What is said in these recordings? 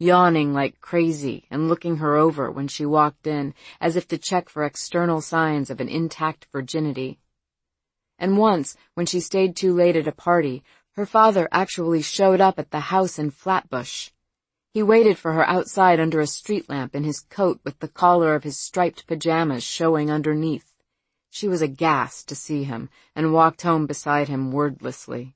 yawning like crazy and looking her over when she walked in, as if to check for external signs of an intact virginity. And once, when she stayed too late at a party, her father actually showed up at the house in Flatbush. He waited for her outside under a street lamp in his coat with the collar of his striped pajamas showing underneath. She was aghast to see him and walked home beside him wordlessly.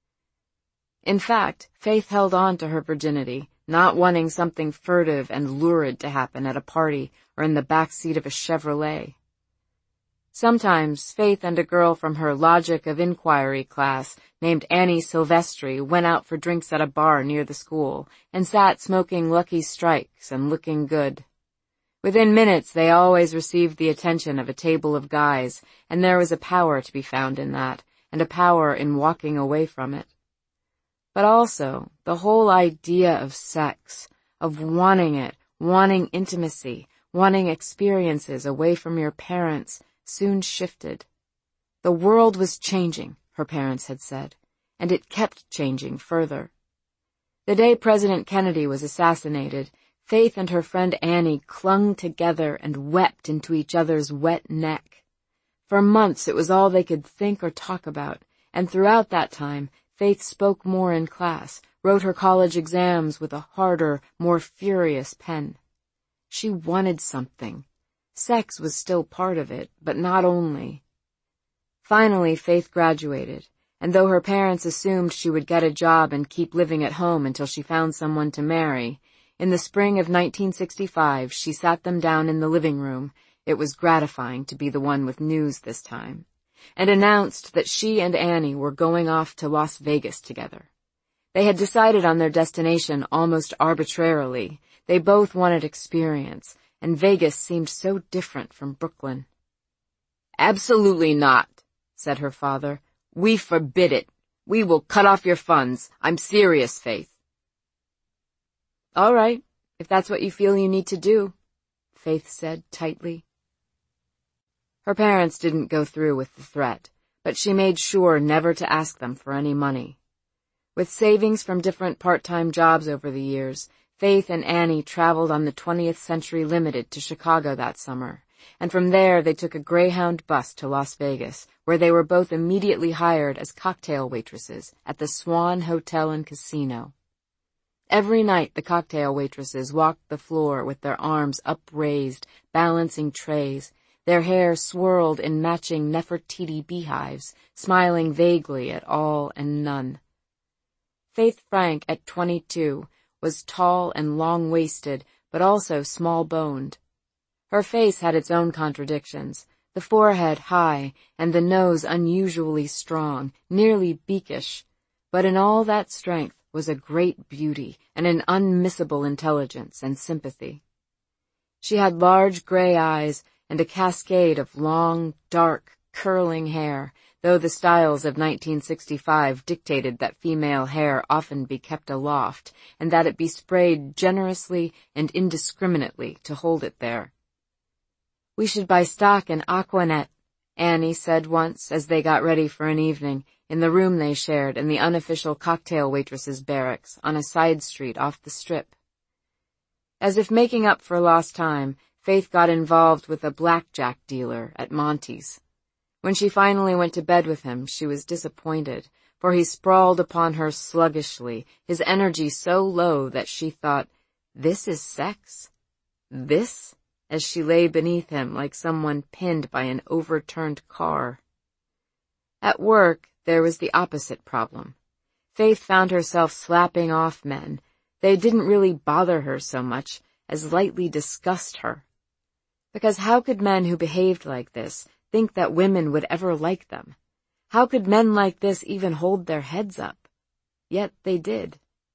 In fact, Faith held on to her virginity, not wanting something furtive and lurid to happen at a party or in the back seat of a Chevrolet. Sometimes Faith and a girl from her Logic of Inquiry class named Annie Silvestri went out for drinks at a bar near the school and sat smoking Lucky Strikes and looking good. Within minutes they always received the attention of a table of guys, and there was a power to be found in that, and a power in walking away from it. But also, the whole idea of sex, of wanting it, wanting intimacy, wanting experiences away from your parents, soon shifted. The world was changing, her parents had said, and it kept changing further. The day President Kennedy was assassinated, Faith and her friend Annie clung together and wept into each other's wet neck. For months it was all they could think or talk about, and throughout that time, Faith spoke more in class, wrote her college exams with a harder, more furious pen. She wanted something. Sex was still part of it, but not only. Finally, Faith graduated, and though her parents assumed she would get a job and keep living at home until she found someone to marry, in the spring of 1965 she sat them down in the living room — it was gratifying to be the one with news this time — and announced that she and Annie were going off to Las Vegas together. They had decided on their destination almost arbitrarily. They both wanted experience, and Vegas seemed so different from Brooklyn. "Absolutely not," said her father. "We forbid it. We will cut off your funds. I'm serious, Faith." "All right, if that's what you feel you need to do," Faith said tightly. Her parents didn't go through with the threat, but she made sure never to ask them for any money. With savings from different part-time jobs over the years, Faith and Annie traveled on the 20th Century Limited to Chicago that summer, and from there they took a Greyhound bus to Las Vegas, where they were both immediately hired as cocktail waitresses at the Swan Hotel and Casino. Every night the cocktail waitresses walked the floor with their arms upraised, balancing trays, their hair swirled in matching Nefertiti beehives, smiling vaguely at all and none. Faith Frank, at 22, was tall and long-waisted, but also small-boned. Her face had its own contradictions, the forehead high and the nose unusually strong, nearly beakish, but in all that strength was a great beauty and an unmissable intelligence and sympathy. She had large gray eyes and a cascade of long, dark, curling hair, though the styles of 1965 dictated that female hair often be kept aloft, and that it be sprayed generously and indiscriminately to hold it there. "We should buy stock in Aquanet," Annie said once as they got ready for an evening, in the room they shared in the unofficial cocktail waitresses' barracks on a side street off the Strip. As if making up for lost time, Faith got involved with a blackjack dealer at Monty's. When she finally went to bed with him, she was disappointed, for he sprawled upon her sluggishly, his energy so low that she thought, "This is sex? This?" as she lay beneath him like someone pinned by an overturned car. At work, there was the opposite problem. Faith found herself slapping off men. They didn't really bother her so much as lightly disgust her. Because how could men who behaved like this think that women would ever like them? How could men like this even hold their heads up? Yet they did.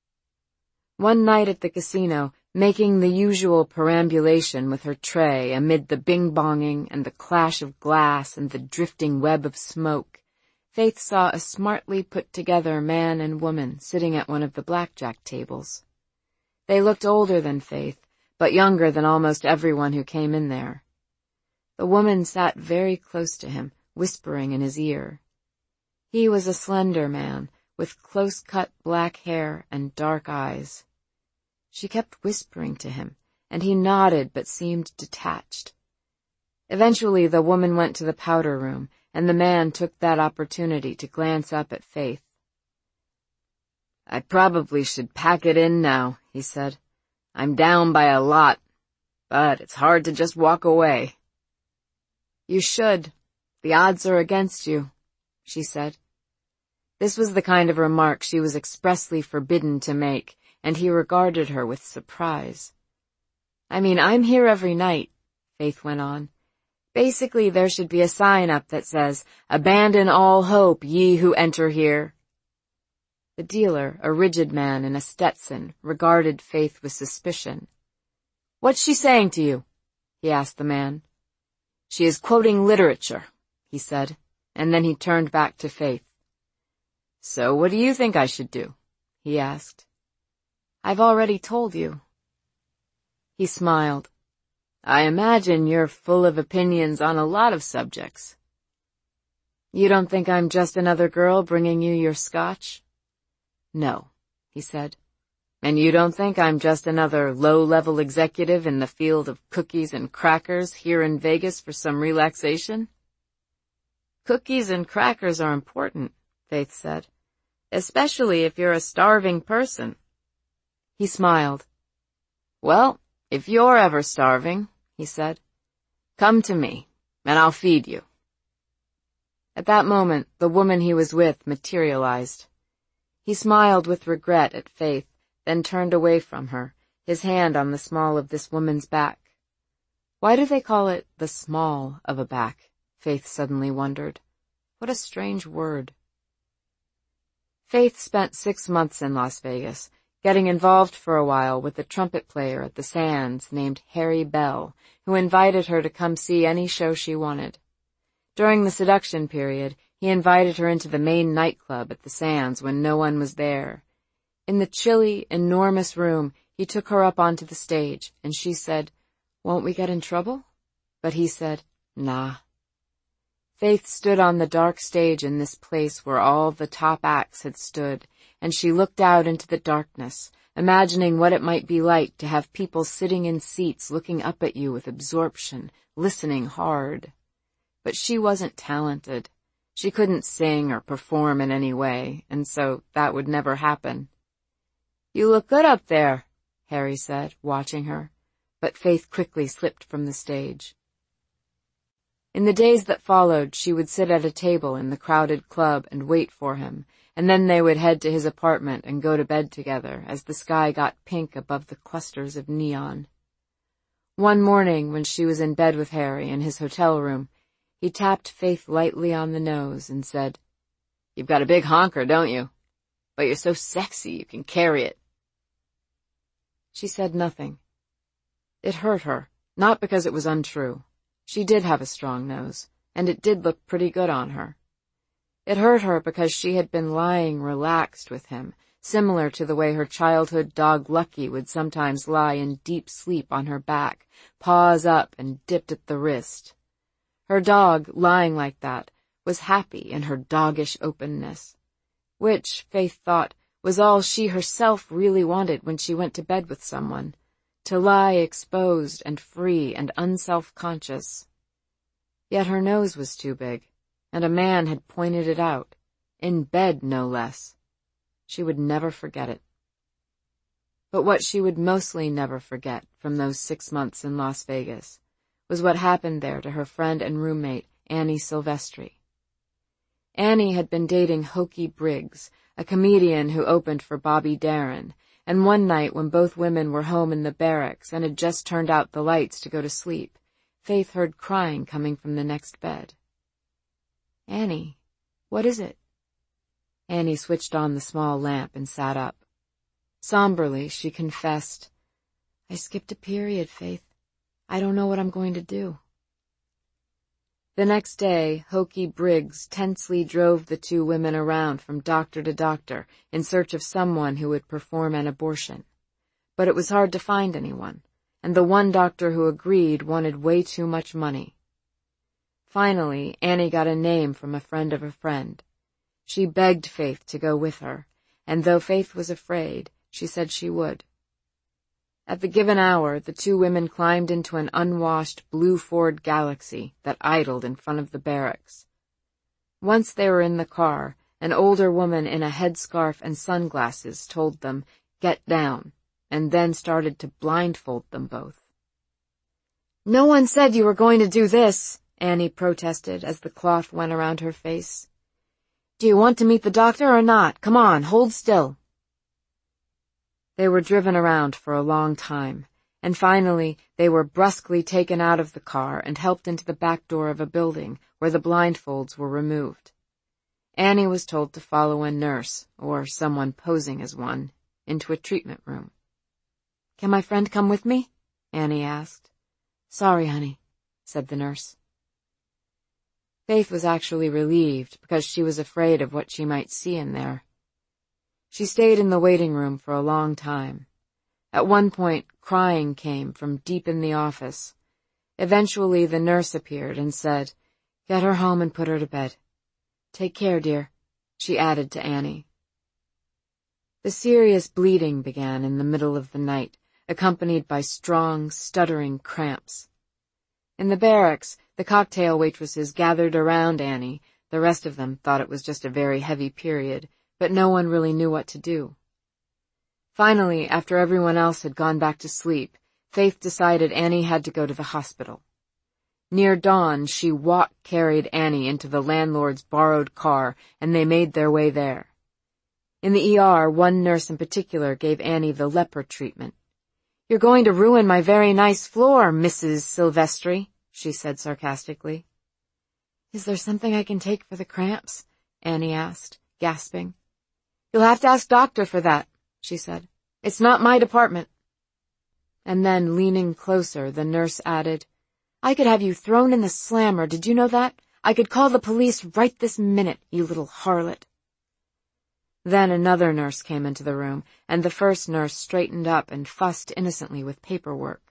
One night at the casino, making the usual perambulation with her tray amid the bing-bonging and the clash of glass and the drifting web of smoke, Faith saw a smartly put-together man and woman sitting at one of the blackjack tables. They looked older than Faith, but younger than almost everyone who came in there. The woman sat very close to him, whispering in his ear. He was a slender man, with close-cut black hair and dark eyes. She kept whispering to him, and he nodded but seemed detached. Eventually the woman went to the powder room, and the man took that opportunity to glance up at Faith. "I probably should pack it in now," he said. "I'm down by a lot, but it's hard to just walk away." "You should. The odds are against you," she said. This was the kind of remark she was expressly forbidden to make, and he regarded her with surprise. "I mean, I'm here every night," Faith went on. "Basically, there should be a sign up that says, 'Abandon all hope, ye who enter here.'" The dealer, a rigid man in a Stetson, regarded Faith with suspicion. "What's she saying to you?" he asked the man. "She is quoting literature," he said, and then he turned back to Faith. "So what do you think I should do?" he asked. "I've already told you." He smiled. "I imagine you're full of opinions on a lot of subjects." "You don't think I'm just another girl bringing you your scotch?" "No," he said. "And you don't think I'm just another low-level executive in the field of cookies and crackers here in Vegas for some relaxation?" "Cookies and crackers are important," Faith said, "especially if you're a starving person." He smiled. "Well, if you're ever starving," he said, "come to me, and I'll feed you." At that moment, the woman he was with materialized. He smiled with regret at Faith, then turned away from her, his hand on the small of this woman's back. Why do they call it the small of a back? Faith suddenly wondered. What a strange word. Faith spent 6 months in Las Vegas, getting involved for a while with a trumpet player at the Sands named Harry Bell, who invited her to come see any show she wanted. During the seduction period, he invited her into the main nightclub at the Sands when no one was there. In the chilly, enormous room, he took her up onto the stage, and she said, "Won't we get in trouble?" But he said, "Nah." Faith stood on the dark stage in this place where all the top acts had stood, and she looked out into the darkness, imagining what it might be like to have people sitting in seats looking up at you with absorption, listening hard. But she wasn't talented. She couldn't sing or perform in any way, and so that would never happen. "You look good up there," Harry said, watching her, but Faith quickly slipped from the stage. In the days that followed, she would sit at a table in the crowded club and wait for him, and then they would head to his apartment and go to bed together as the sky got pink above the clusters of neon. One morning, when she was in bed with Harry in his hotel room, he tapped Faith lightly on the nose and said, "You've got a big honker, don't you? But you're so sexy you can carry it." She said nothing. It hurt her, not because it was untrue. She did have a strong nose, and it did look pretty good on her. It hurt her because she had been lying relaxed with him, similar to the way her childhood dog Lucky would sometimes lie in deep sleep on her back, paws up and dipped at the wrist. Her dog, lying like that, was happy in her doggish openness, which, Faith thought, was all she herself really wanted when she went to bed with someone, to lie exposed and free and unself-conscious. Yet her nose was too big, and a man had pointed it out, in bed no less. She would never forget it. But what she would mostly never forget from those 6 months in Las Vegas was what happened there to her friend and roommate, Annie Silvestri. Annie had been dating Hokey Briggs, a comedian who opened for Bobby Darin, and one night when both women were home in the barracks and had just turned out the lights to go to sleep, Faith heard crying coming from the next bed. "Annie, what is it?" Annie switched on the small lamp and sat up. Somberly, she confessed, "I skipped a period, Faith. I don't know what I'm going to do." The next day, Hokey Briggs tensely drove the 2 women around from doctor to doctor in search of someone who would perform an abortion. But it was hard to find anyone, and the one doctor who agreed wanted way too much money. Finally, Annie got a name from a friend of a friend. She begged Faith to go with her, and though Faith was afraid, she said she would. At the given hour, the two women climbed into an unwashed blue Ford Galaxy that idled in front of the barracks. Once they were in the car, an older woman in a headscarf and sunglasses told them, "Get down," and then started to blindfold them both. "No one said you were going to do this," Annie protested as the cloth went around her face. "Do you want to meet the doctor or not? Come on, hold still." They were driven around for a long time, and finally they were brusquely taken out of the car and helped into the back door of a building where the blindfolds were removed. Annie was told to follow a nurse, or someone posing as one, into a treatment room. "Can my friend come with me?" Annie asked. "Sorry, honey," said the nurse. Faith was actually relieved because she was afraid of what she might see in there. She stayed in the waiting room for a long time. At one point, crying came from deep in the office. Eventually, the nurse appeared and said, "Get her home and put her to bed. Take care, dear," she added to Annie. The serious bleeding began in the middle of the night, accompanied by strong, stuttering cramps. In the barracks, the cocktail waitresses gathered around Annie. The rest of them thought it was just a very heavy period, but no one really knew what to do. Finally, after everyone else had gone back to sleep, Faith decided Annie had to go to the hospital. Near dawn, she walk-carried Annie into the landlord's borrowed car, and they made their way there. In the ER, one nurse in particular gave Annie the leper treatment. "You're going to ruin my very nice floor, Mrs. Silvestri," she said sarcastically. "Is there something I can take for the cramps?" Annie asked, gasping. "You'll have to ask Doctor for that," she said. "It's not my department." And then, leaning closer, the nurse added, "I could have you thrown in the slammer, did you know that? I could call the police right this minute, you little harlot." Then another nurse came into the room, and the first nurse straightened up and fussed innocently with paperwork.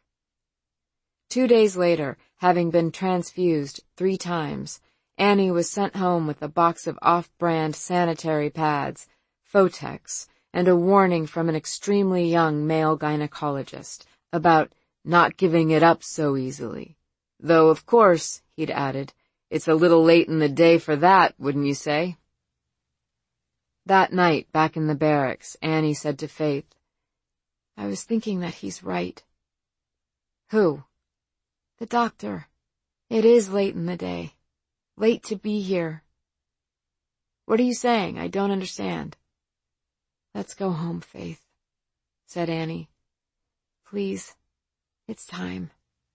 2 days later, having been transfused 3 times, Annie was sent home with a box of off-brand sanitary pads, Fotex, and a warning from an extremely young male gynecologist about not giving it up so easily. Though, of course, he'd added, it's a little late in the day for that, wouldn't you say? That night, back in the barracks, Annie said to Faith, "I was thinking that he's right." "Who?" "The doctor. It is late in the day. Late to be here." "What are you saying? I don't understand." "Let's go home, Faith," said Annie. "Please, it's time."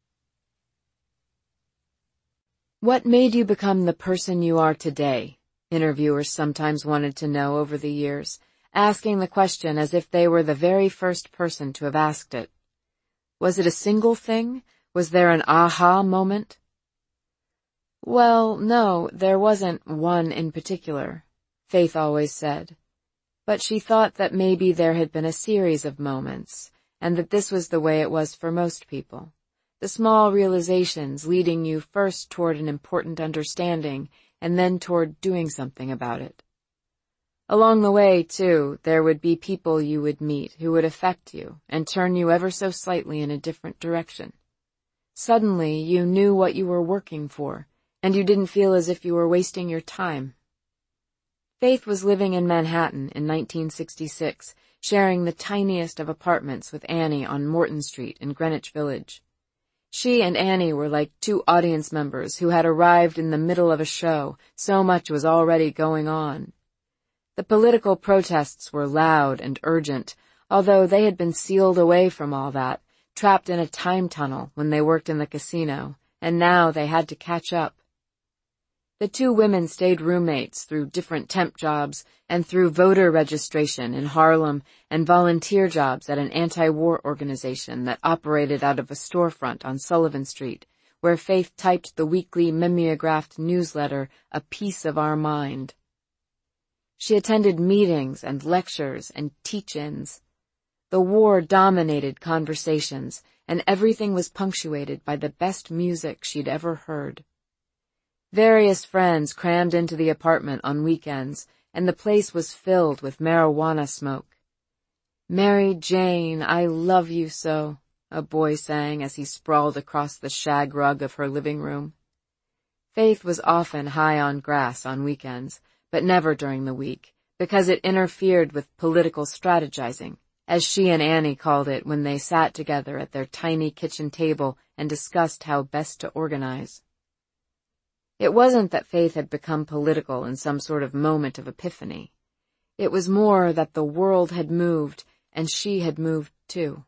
What made you become the person you are today? Interviewers sometimes wanted to know over the years, asking the question as if they were the very first person to have asked it. Was it a single thing? Was there an aha moment? Well, no, there wasn't one in particular, Faith always said. But she thought that maybe there had been a series of moments, and that this was the way it was for most people. The small realizations leading you first toward an important understanding, and then toward doing something about it. Along the way, too, there would be people you would meet who would affect you and turn you ever so slightly in a different direction. Suddenly, you knew what you were working for, and you didn't feel as if you were wasting your time. Faith was living in Manhattan in 1966, sharing the tiniest of apartments with Annie on Morton Street in Greenwich Village. She and Annie were like 2 audience members who had arrived in the middle of a show, so much was already going on. The political protests were loud and urgent, although they had been sealed away from all that, trapped in a time tunnel when they worked in the casino, and now they had to catch up. The 2 women stayed roommates through different temp jobs and through voter registration in Harlem and volunteer jobs at an anti-war organization that operated out of a storefront on Sullivan Street, where Faith typed the weekly mimeographed newsletter, A Piece of Our Mind. She attended meetings and lectures and teach-ins. The war dominated conversations, and everything was punctuated by the best music she'd ever heard. Various friends crammed into the apartment on weekends, and the place was filled with marijuana smoke. "Mary Jane, I love you so," a boy sang as he sprawled across the shag rug of her living room. Faith was often high on grass on weekends, but never during the week, because it interfered with political strategizing, as she and Annie called it when they sat together at their tiny kitchen table and discussed how best to organize. It wasn't that Faith had become political in some sort of moment of epiphany. It was more that the world had moved, and she had moved too.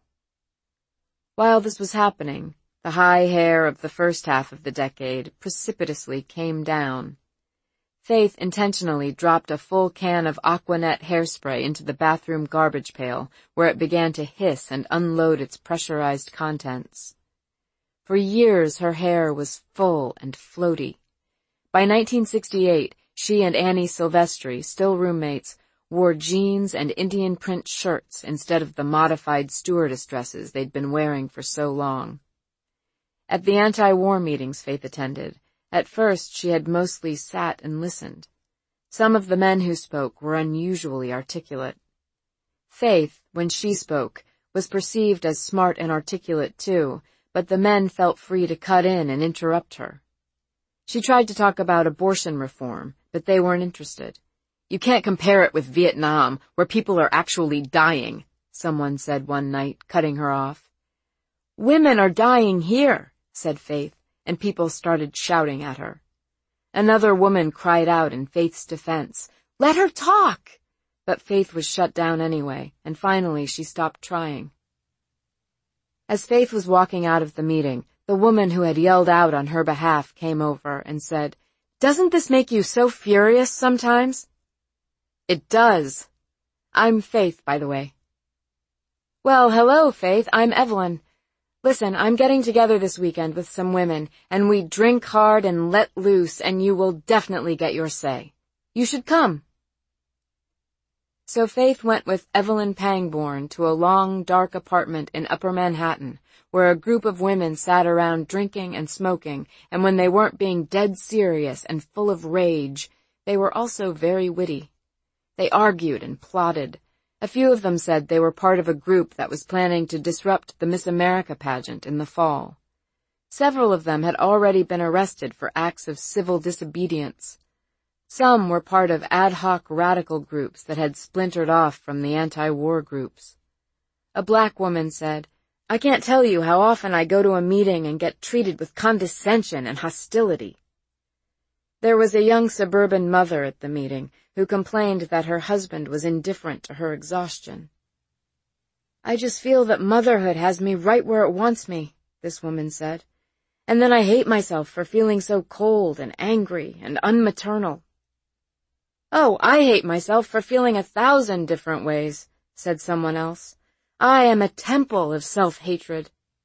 While this was happening, the high hair of the first half of the decade precipitously came down. Faith intentionally dropped a full can of Aquanet hairspray into the bathroom garbage pail, where it began to hiss and unload its pressurized contents. For years her hair was full and floaty. By 1968, she and Annie Silvestri, still roommates, wore jeans and Indian print shirts instead of the modified stewardess dresses they'd been wearing for so long. At the anti-war meetings Faith attended, at first she had mostly sat and listened. Some of the men who spoke were unusually articulate. Faith, when she spoke, was perceived as smart and articulate too, but the men felt free to cut in and interrupt her. She tried to talk about abortion reform, but they weren't interested. "You can't compare it with Vietnam, where people are actually dying," someone said one night, cutting her off. "Women are dying here," said Faith, and people started shouting at her. Another woman cried out in Faith's defense, "Let her talk!" But Faith was shut down anyway, and finally she stopped trying. As Faith was walking out of the meeting, the woman who had yelled out on her behalf came over and said, "Doesn't this make you so furious sometimes?" "It does. I'm Faith, by the way." "Well, hello, Faith. I'm Evelyn. Listen, I'm getting together this weekend with some women, and we drink hard and let loose, and you will definitely get your say. You should come." So Faith went with Evelyn Pangborn to a long, dark apartment in Upper Manhattan, where a group of women sat around drinking and smoking, and when they weren't being dead serious and full of rage, they were also very witty. They argued and plotted. A few of them said they were part of a group that was planning to disrupt the Miss America pageant in the fall. Several of them had already been arrested for acts of civil disobedience. Some were part of ad hoc radical groups that had splintered off from the anti-war groups. A black woman said, "I can't tell you how often I go to a meeting and get treated with condescension and hostility." There was a young suburban mother at the meeting who complained that her husband was indifferent to her exhaustion. "I just feel that motherhood has me right where it wants me," this woman said. "And then I hate myself for feeling so cold and angry and unmaternal." "Oh, I hate myself for feeling 1,000 different ways," said someone else. "I am a temple of self-hatred."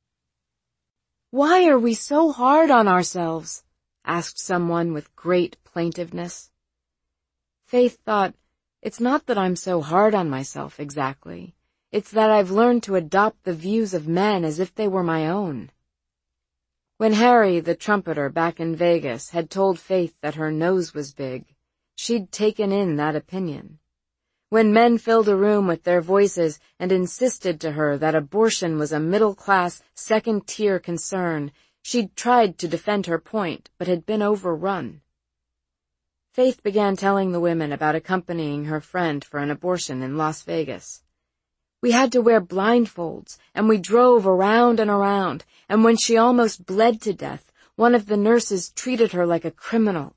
"Why are we so hard on ourselves?" asked someone with great plaintiveness. Faith thought, "It's not that I'm so hard on myself exactly. It's that I've learned to adopt the views of men as if they were my own." When Harry, the trumpeter back in Vegas, had told Faith that her nose was big, she'd taken in that opinion. When men filled a room with their voices and insisted to her that abortion was a middle-class, second-tier concern, she'd tried to defend her point, but had been overrun. Faith began telling the women about accompanying her friend for an abortion in Las Vegas. "We had to wear blindfolds, and we drove around and around, and when she almost bled to death, one of the nurses treated her like a criminal.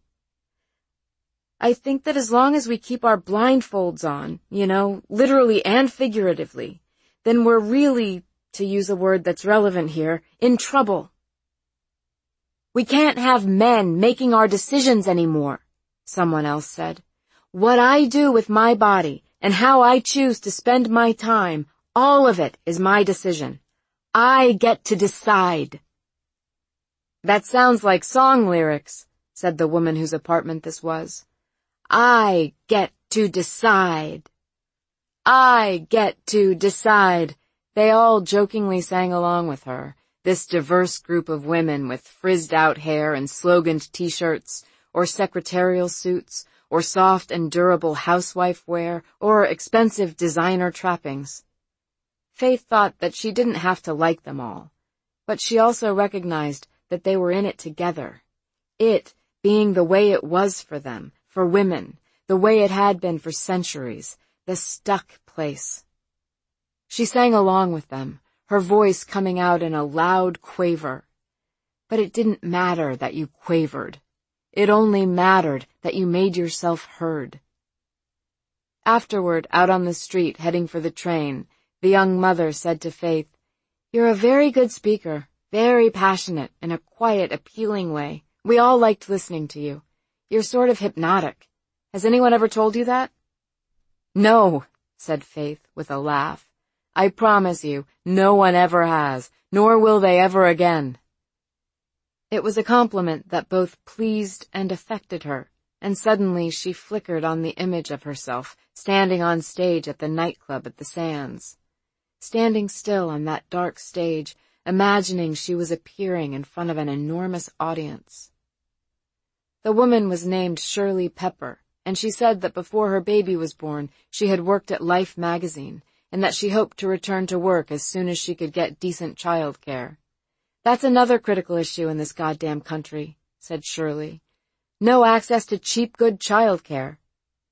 I think that as long as we keep our blindfolds on, literally and figuratively, then we're really, to use a word that's relevant here, in trouble. We can't have men making our decisions anymore," someone else said. "What I do with my body and how I choose to spend my time, all of it is my decision. I get to decide." "That sounds like song lyrics," said the woman whose apartment this was. "I get to decide. I get to decide." They all jokingly sang along with her, this diverse group of women with frizzed-out hair and sloganed T-shirts, or secretarial suits, or soft and durable housewife wear, or expensive designer trappings. Faith thought that she didn't have to like them all, but she also recognized that they were in it together. It being the way it was for them, for women, the way it had been for centuries, the stuck place. She sang along with them, her voice coming out in a loud quaver. But it didn't matter that you quavered. It only mattered that you made yourself heard. Afterward, out on the street, heading for the train, the young mother said to Faith, "You're a very good speaker, very passionate, in a quiet, appealing way. We all liked listening to you. You're sort of hypnotic. Has anyone ever told you that?" "No," said Faith with a laugh. "I promise you, no one ever has, nor will they ever again." It was a compliment that both pleased and affected her, and suddenly she flickered on the image of herself, standing on stage at the nightclub at the Sands. Standing still on that dark stage, imagining she was appearing in front of an enormous audience. The woman was named Shirley Pepper, and she said that before her baby was born, she had worked at Life magazine, and that she hoped to return to work as soon as she could get decent child care. "That's another critical issue in this goddamn country," said Shirley. "No access to cheap, good child care."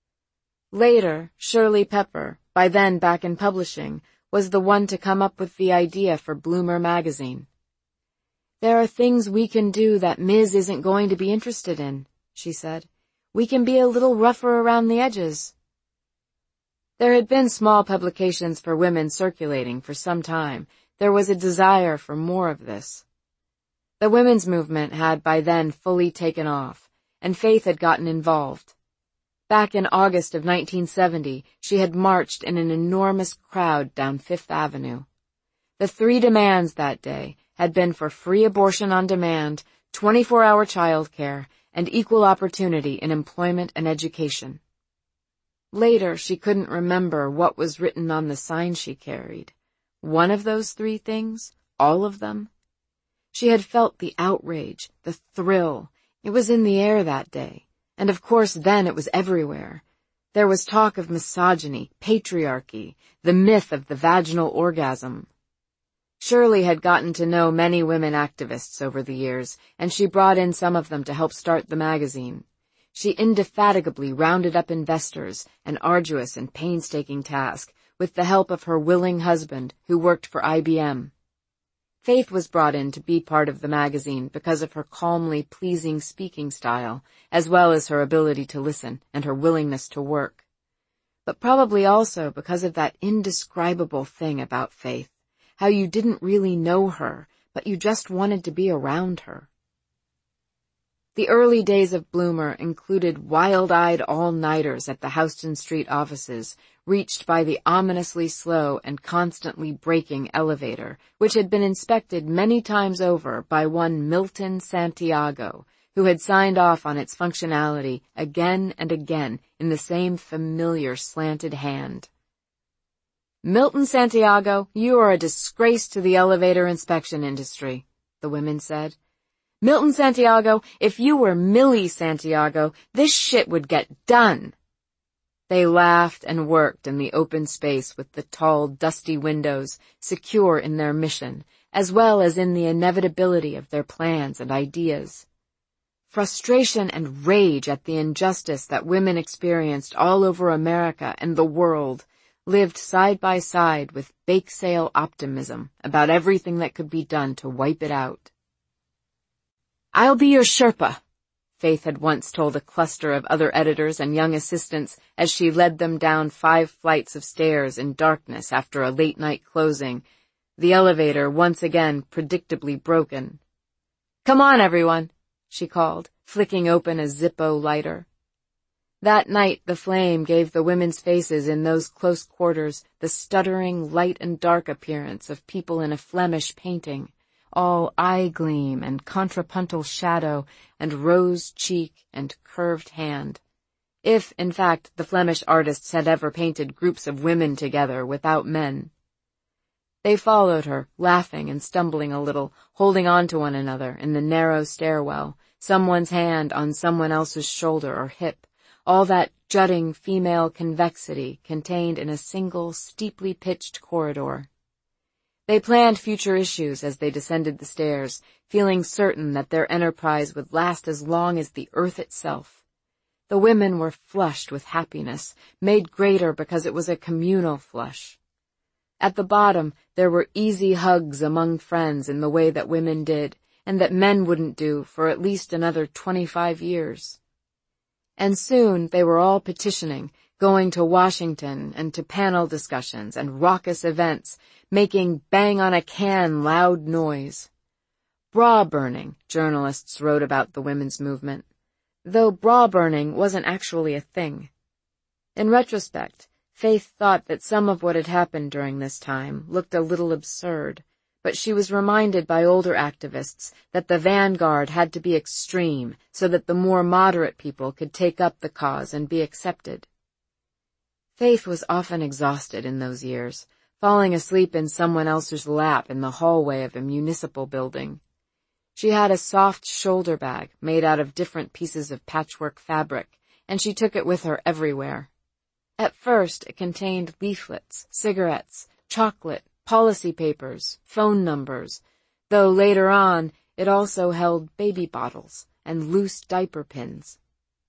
Later, Shirley Pepper, by then back in publishing, was the one to come up with the idea for Bloomer magazine. "There are things we can do that Ms. isn't going to be interested in," she said. "We can be a little rougher around the edges." There had been small publications for women circulating for some time. There was a desire for more of this. The women's movement had by then fully taken off, and Faith had gotten involved. Back in August of 1970, she had marched in an enormous crowd down Fifth Avenue. The 3 demands that day had been for free abortion on demand, 24-hour child care, and equal opportunity in employment and education. Later, she couldn't remember what was written on the sign she carried. One of those 3 things? All of them? She had felt the outrage, the thrill. It was in the air that day. And of course then it was everywhere. There was talk of misogyny, patriarchy, the myth of the vaginal orgasm. Shirley had gotten to know many women activists over the years, and she brought in some of them to help start the magazine. She indefatigably rounded up investors, an arduous and painstaking task, with the help of her willing husband, who worked for IBM. Faith was brought in to be part of the magazine because of her calmly pleasing speaking style, as well as her ability to listen and her willingness to work. But probably also because of that indescribable thing about Faith, how you didn't really know her, but you just wanted to be around her. The early days of Bloomer included wild-eyed all-nighters at the Houston Street offices, reached by the ominously slow and constantly braking elevator, which had been inspected many times over by one Milton Santiago, who had signed off on its functionality again and again in the same familiar slanted hand. "Milton Santiago, you are a disgrace to the elevator inspection industry," the women said. "Milton Santiago, if you were Millie Santiago, this shit would get done." They laughed and worked in the open space with the tall, dusty windows, secure in their mission, as well as in the inevitability of their plans and ideas. Frustration and rage at the injustice that women experienced all over America and the world lived side by side with bake sale optimism about everything that could be done to wipe it out. "I'll be your Sherpa," Faith had once told a cluster of other editors and young assistants as she led them down 5 flights of stairs in darkness after a late-night closing, the elevator once again predictably broken. "Come on, everyone," she called, flicking open a Zippo lighter. That night the flame gave the women's faces in those close quarters the stuttering light and dark appearance of people in a Flemish painting, all eye gleam and contrapuntal shadow and rose cheek and curved hand. If, in fact, the Flemish artists had ever painted groups of women together without men. They followed her, laughing and stumbling a little, holding on to one another in the narrow stairwell, someone's hand on someone else's shoulder or hip, all that jutting female convexity contained in a single steeply pitched corridor. They planned future issues as they descended the stairs, feeling certain that their enterprise would last as long as the earth itself. The women were flushed with happiness, made greater because it was a communal flush. At the bottom, there were easy hugs among friends in the way that women did, and that men wouldn't do for at least another 25 years. And soon they were all petitioning, going to Washington and to panel discussions and raucous events, making bang-on-a-can loud noise. Bra burning, journalists wrote about the women's movement, though bra burning wasn't actually a thing. In retrospect, Faith thought that some of what had happened during this time looked a little absurd, but she was reminded by older activists that the vanguard had to be extreme so that the more moderate people could take up the cause and be accepted. Faith was often exhausted in those years, falling asleep in someone else's lap in the hallway of a municipal building. She had a soft shoulder bag made out of different pieces of patchwork fabric, and she took it with her everywhere. At first, it contained leaflets, cigarettes, chocolate, policy papers, phone numbers, though later on it also held baby bottles and loose diaper pins.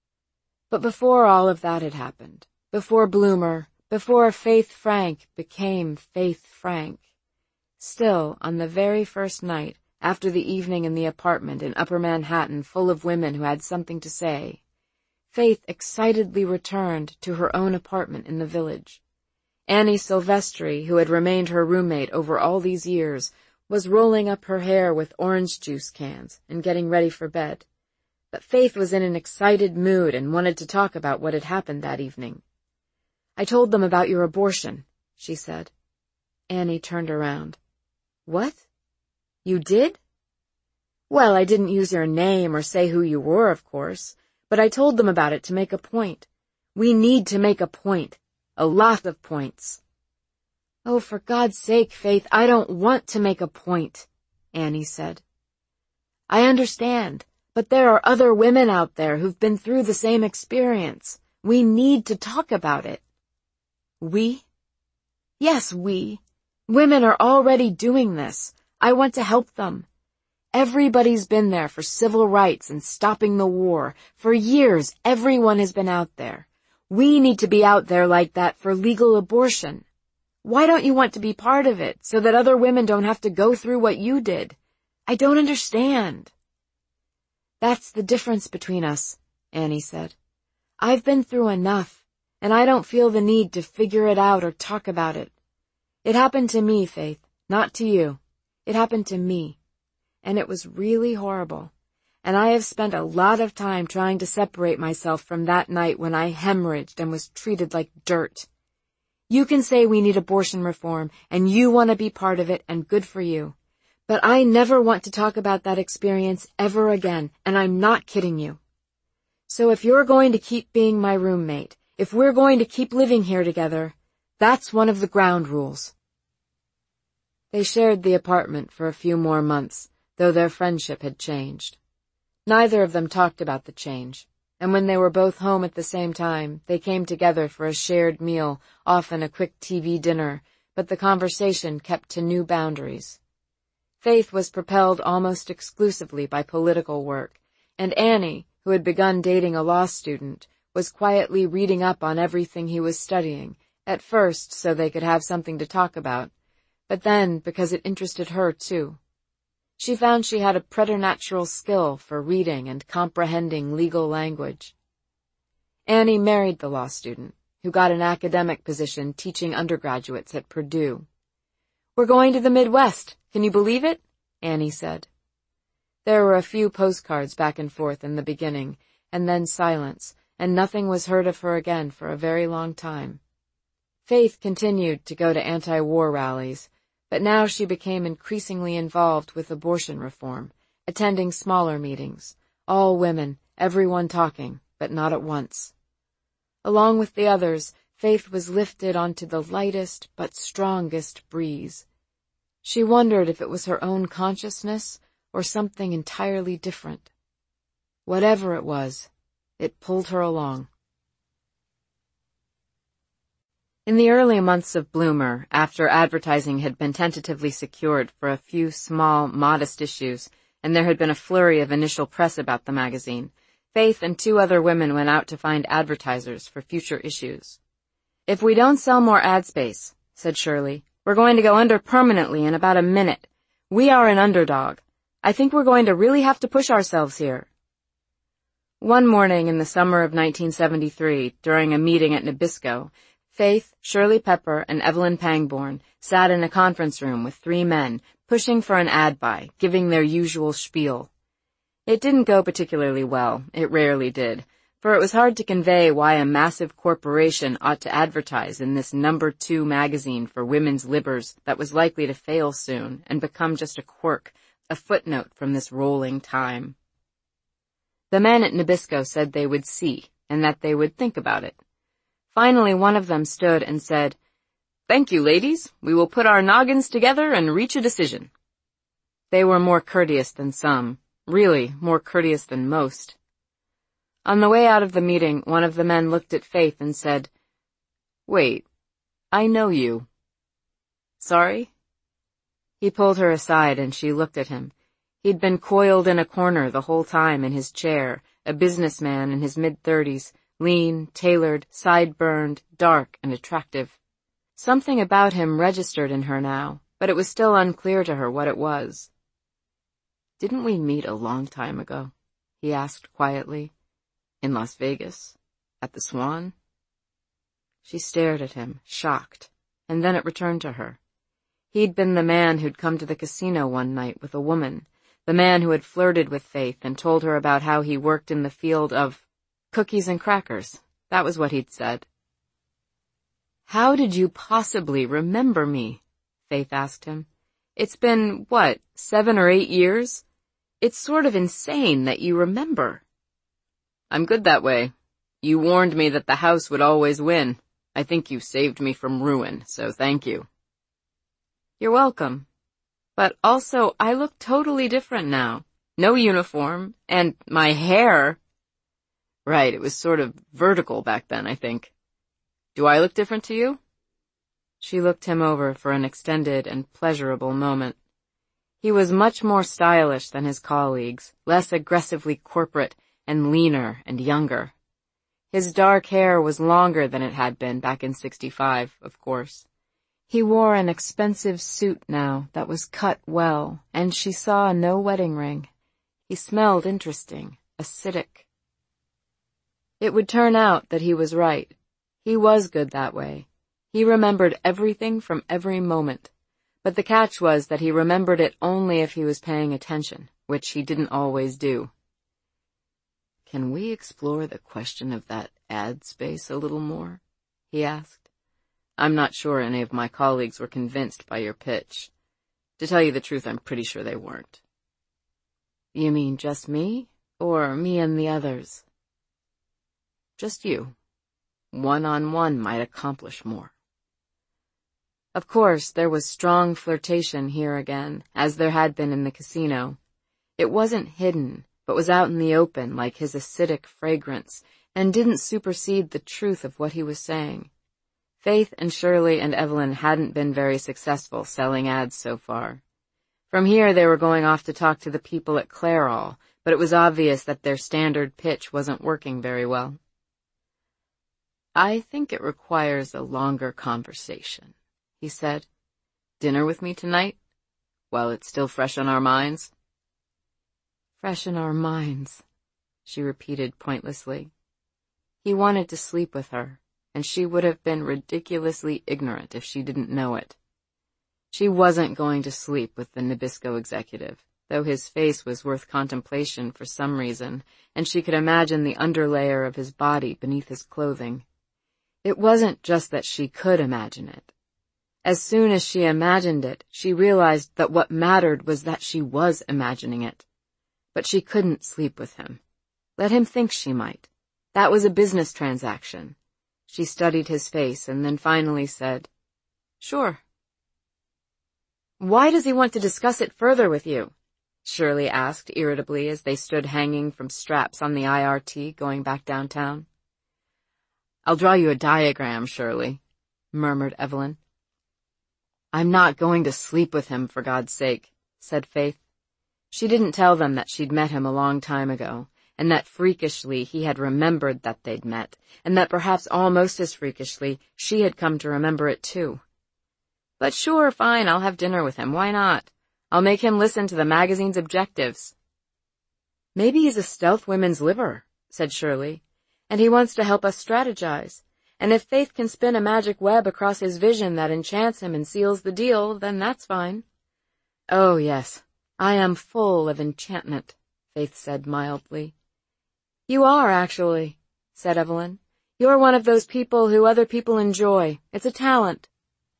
But before all of that had happened, before Bloomer, before Faith Frank became Faith Frank, still, on the very first night, after the evening in the apartment in Upper Manhattan full of women who had something to say, Faith excitedly returned to her own apartment in the village. Annie Silvestri, who had remained her roommate over all these years, was rolling up her hair with orange juice cans and getting ready for bed. But Faith was in an excited mood and wanted to talk about what had happened that evening. "I told them about your abortion," she said. Annie turned around. "What? You did?" "Well, I didn't use your name or say who you were, of course, but I told them about it to make a point. We need to make a point. A lot of points." "Oh, for God's sake, Faith, I don't want to make a point," Annie said. "I understand, but there are other women out there who've been through the same experience. We need to talk about it." "We?" "Yes, we. Women are already doing this. I want to help them. Everybody's been there for civil rights and stopping the war. For years, everyone has been out there. We need to be out there like that for legal abortion. Why don't you want to be part of it so that other women don't have to go through what you did? I don't understand." "That's the difference between us," Annie said. "I've been through enough, and I don't feel the need to figure it out or talk about it. It happened to me, Faith, not to you. It happened to me. And it was really horrible. And I have spent a lot of time trying to separate myself from that night when I hemorrhaged and was treated like dirt. You can say we need abortion reform, and you want to be part of it, and good for you. But I never want to talk about that experience ever again, and I'm not kidding you. So if you're going to keep being my roommate, if we're going to keep living here together, that's one of the ground rules." They shared the apartment for a few more months, though their friendship had changed. Neither of them talked about the change, and when they were both home at the same time, they came together for a shared meal, often a quick TV dinner, but the conversation kept to new boundaries. Faith was propelled almost exclusively by political work, and Annie, who had begun dating a law student, was quietly reading up on everything he was studying, at first so they could have something to talk about, but then because it interested her too. She found she had a preternatural skill for reading and comprehending legal language. Annie married the law student, who got an academic position teaching undergraduates at Purdue. "We're going to the Midwest. Can you believe it?" Annie said. There were a few postcards back and forth in the beginning, and then silence, and nothing was heard of her again for a very long time. Faith continued to go to anti-war rallies, but now she became increasingly involved with abortion reform, attending smaller meetings, all women, everyone talking, but not at once. Along with the others, Faith was lifted onto the lightest but strongest breeze. She wondered if it was her own consciousness or something entirely different. Whatever it was, it pulled her along. In the early months of Bloomer, after advertising had been tentatively secured for a few small, modest issues, and there had been a flurry of initial press about the magazine, Faith and 2 other women went out to find advertisers for future issues. "If we don't sell more ad space," said Shirley, "we're going to go under permanently in about a minute. We are an underdog. I think we're going to really have to push ourselves here." One morning in the summer of 1973, during a meeting at Nabisco, Faith, Shirley Pepper, and Evelyn Pangborn sat in a conference room with 3 men, pushing for an ad buy, giving their usual spiel. It didn't go particularly well. It rarely did, for it was hard to convey why a massive corporation ought to advertise in this number 2 magazine for women's livers that was likely to fail soon and become just a quirk, a footnote from this rolling time. The men at Nabisco said they would see, and that they would think about it. Finally, one of them stood and said, "Thank you, ladies. We will put our noggins together and reach a decision." They were more courteous than some, really more courteous than most. On the way out of the meeting, one of the men looked at Faith and said, "Wait, I know you." "Sorry?" He pulled her aside and she looked at him. He'd been coiled in a corner the whole time in his chair, a businessman in his mid-30s, lean, tailored, side-burned, dark, and attractive. Something about him registered in her now, but it was still unclear to her what it was. "Didn't we meet a long time ago?" he asked quietly. "In Las Vegas? At the Swan?" She stared at him, shocked, and then it returned to her. He'd been the man who'd come to the casino one night with a woman, the man who had flirted with Faith and told her about how he worked in the field of cookies and crackers. That was what he'd said. "How did you possibly remember me?" Faith asked him. "It's been, 7 or 8 years? It's sort of insane that you remember." "I'm good that way. You warned me that the house would always win. I think you saved me from ruin, so thank you." "You're welcome. But also, I look totally different now. No uniform, and my hair—" "Right, it was sort of vertical back then, I think. Do I look different to you?" She looked him over for an extended and pleasurable moment. He was much more stylish than his colleagues, less aggressively corporate, and leaner and younger. His dark hair was longer than it had been back in '65, of course. He wore an expensive suit now that was cut well, and she saw no wedding ring. He smelled interesting, acidic. It would turn out that he was right. He was good that way. He remembered everything from every moment. But the catch was that he remembered it only if he was paying attention, which he didn't always do. "Can we explore the question of that ad space a little more?" he asked. "I'm not sure any of my colleagues were convinced by your pitch. To tell you the truth, I'm pretty sure they weren't." "You mean just me, or me and the others?" "Just you. One-on-one might accomplish more." Of course, there was strong flirtation here again, as there had been in the casino. It wasn't hidden, but was out in the open like his acidic fragrance, and didn't supersede the truth of what he was saying. Faith and Shirley and Evelyn hadn't been very successful selling ads so far. From here they were going off to talk to the people at Clairol, but it was obvious that their standard pitch wasn't working very well. "I think it requires a longer conversation," he said. "Dinner with me tonight? While it's still fresh on our minds?" "Fresh in our minds," she repeated pointlessly. He wanted to sleep with her, and she would have been ridiculously ignorant if she didn't know it. She wasn't going to sleep with the Nabisco executive, though his face was worth contemplation for some reason, and she could imagine the underlayer of his body beneath his clothing. It wasn't just that she could imagine it. As soon as she imagined it, she realized that what mattered was that she was imagining it. But she couldn't sleep with him. Let him think she might. That was a business transaction. She studied his face and then finally said, "Sure." "Why does he want to discuss it further with you?" Shirley asked irritably as they stood hanging from straps on the IRT going back downtown. "I'll draw you a diagram, Shirley." murmured Evelyn. "I'm not going to sleep with him, for God's sake," said Faith. She didn't tell them that she'd met him a long time ago, and that freakishly he had remembered that they'd met, and that perhaps almost as freakishly she had come to remember it too. "But sure, fine, I'll have dinner with him. Why not? I'll make him listen to the magazine's objectives." "Maybe he's a stealth women's liver," said Shirley, "and he wants to help us strategize. And if Faith can spin a magic web across his vision that enchants him and seals the deal, then that's fine." "Oh, yes, I am full of enchantment," Faith said mildly. "You are, actually," said Evelyn. "You're one of those people who other people enjoy. It's a talent."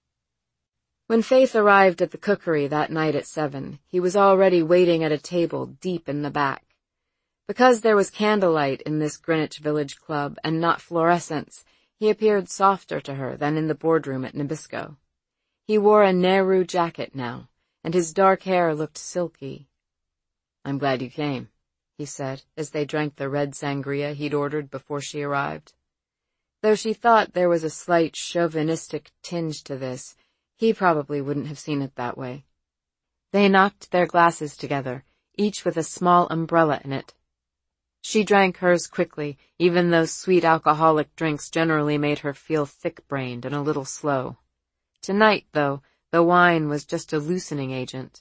When Faith arrived at the cookery that night at 7, he was already waiting at a table deep in the back. Because there was candlelight in this Greenwich Village club and not fluorescence, he appeared softer to her than in the boardroom at Nabisco. He wore a Nehru jacket now, and his dark hair looked silky. "I'm glad you came," he said, as they drank the red sangria he'd ordered before she arrived. Though she thought there was a slight chauvinistic tinge to this, he probably wouldn't have seen it that way. They knocked their glasses together, each with a small umbrella in it. She drank hers quickly, even though sweet alcoholic drinks generally made her feel thick-brained and a little slow. Tonight, though, the wine was just a loosening agent.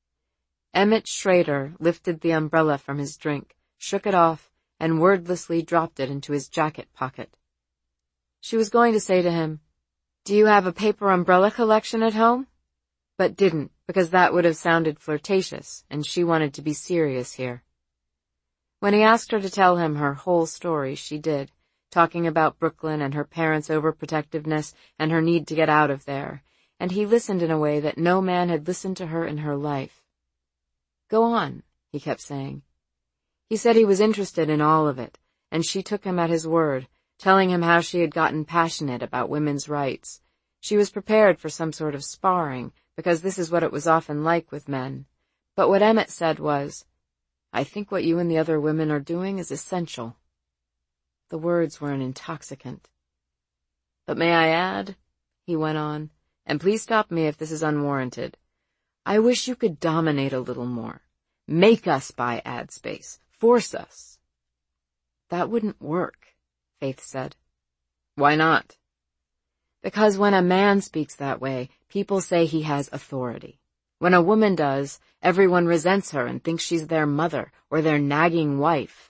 Emmett Schrader lifted the umbrella from his drink, shook it off, and wordlessly dropped it into his jacket pocket. She was going to say to him, "Do you have a paper umbrella collection at home?" but didn't, because that would have sounded flirtatious, and she wanted to be serious here. When he asked her to tell him her whole story, she did, talking about Brooklyn and her parents' overprotectiveness and her need to get out of there, and he listened in a way that no man had listened to her in her life. "Go on," he kept saying. He said he was interested in all of it, and she took him at his word, telling him how she had gotten passionate about women's rights. She was prepared for some sort of sparring, because this is what it was often like with men. But what Emmett said was, "I think what you and the other women are doing is essential." The words were an intoxicant. "But may I add," he went on, "and please stop me if this is unwarranted, I wish you could dominate a little more. Make us buy ad space. Force us." "That wouldn't work," Faith said. "Why not?" "Because when a man speaks that way, people say he has authority. When a woman does, everyone resents her and thinks she's their mother or their nagging wife."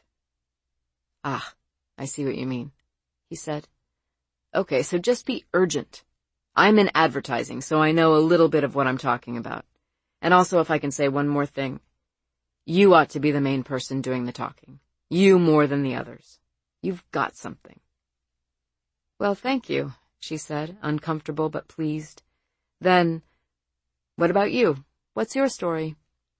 "Ah, I see what you mean," he said. "Okay, so just be urgent. I'm in advertising, so I know a little bit of what I'm talking about. And also, if I can say one more thing, you ought to be the main person doing the talking. You more than the others. You've got something." "Well, thank you," she said, uncomfortable but pleased. Then, "What about you? What's your story?"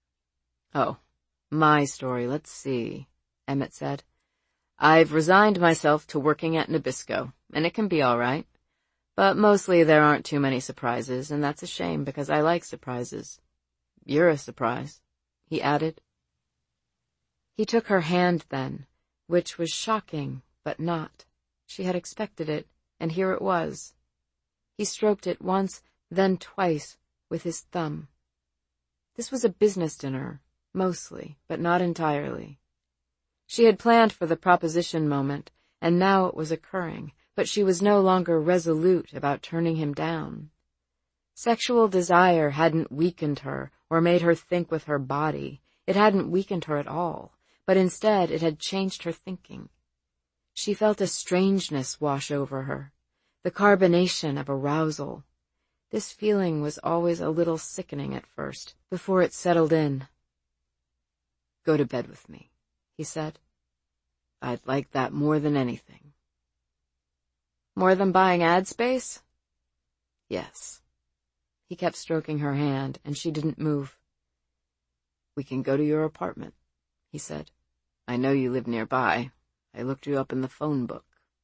"Oh, my story, let's see," Emmett said. "I've resigned myself to working at Nabisco, and it can be all right. But mostly there aren't too many surprises, and that's a shame because I like surprises. You're a surprise," he added. He took her hand then, which was shocking, but not. She had expected it, and here it was. He stroked it once, then twice, with his thumb. This was a business dinner, mostly, but not entirely. She had planned for the proposition moment, and now it was occurring, but she was no longer resolute about turning him down. Sexual desire hadn't weakened her or made her think with her body. It hadn't weakened her at all, but instead it had changed her thinking. She felt a strangeness wash over her, the carbonation of arousal. This feeling was always a little sickening at first, before it settled in. "Go to bed with me," he said. "I'd like that more than anything." "More than buying ad space?" "Yes." He kept stroking her hand, and she didn't move. "We can go to your apartment," he said. "I know you live nearby. I looked you up in the phone book."